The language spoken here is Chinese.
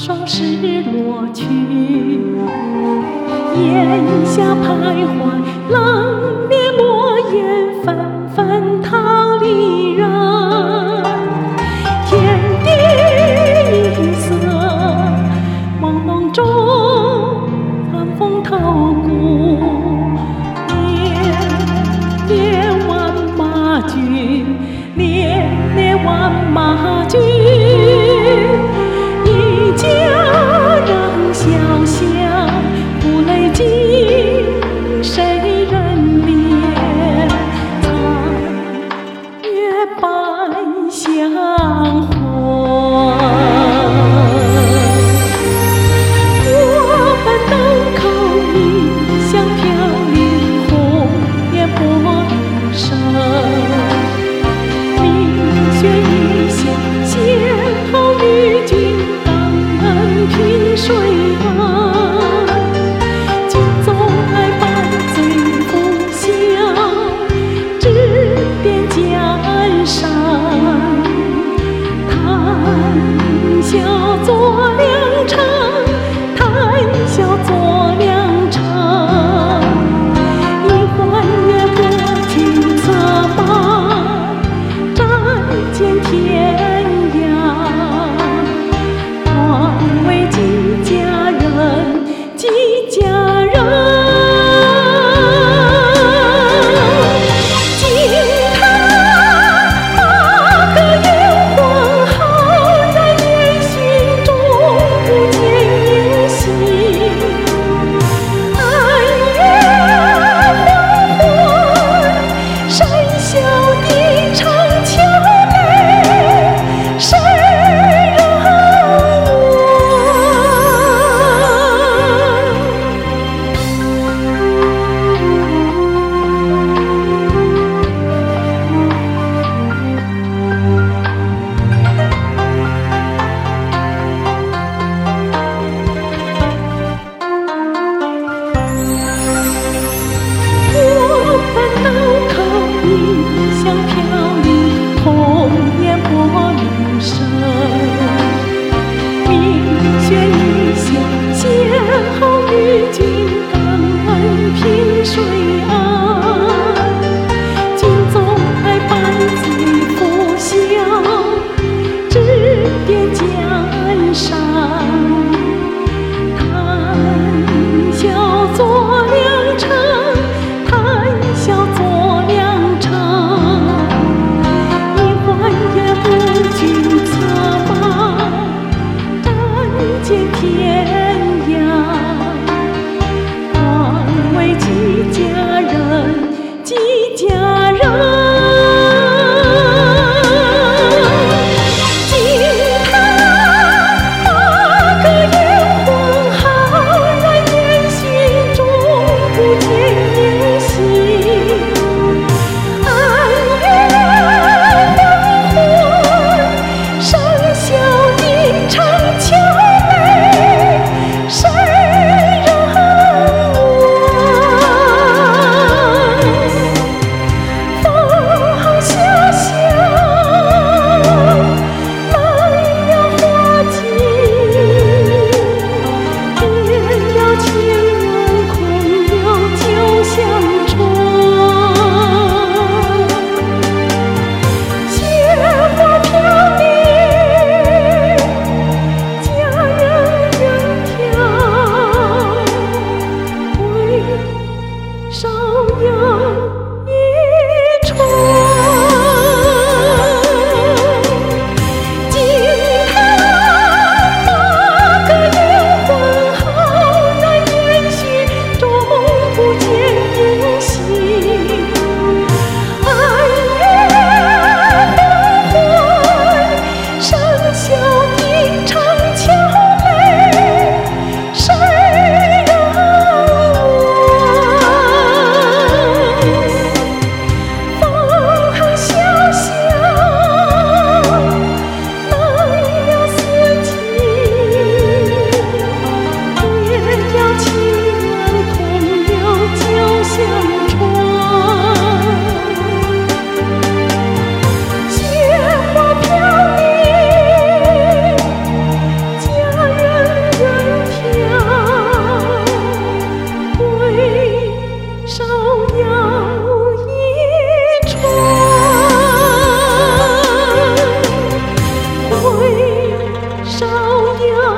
双逝落去，檐下徘徊，冷冽落雁纷纷逃离人。天地一色，朦胧中寒风透骨。列万马军，列万马军。一家人小巷，不泪尽，谁人怜？残月半相还。我们登口异乡飘零，红颜薄如生。明月一线，邂逅与君，感恩萍水岸。君纵爱伴随故乡，指点江山。谈笑作良辰，谈笑作良辰。一换月过尽策马，战见天涯。况为几家人，几家人。惊叹马革烟荒，浩然烟熏中，不见影息。暗月黄昏，谁笑地长桥北，谁人问？我们登口异乡飘零，红颜薄如生。明月一线，邂逅与君，感恩萍水岸。君纵爱伴随故乡，指点江山。谈笑作良辰，谈笑作良辰。一换月不君策马，战见天涯。况为几家人，几家人。惊叹马革烟荒，浩然烟熏中，不见影息。暗月黄昏，谁笑地长桥北， 家。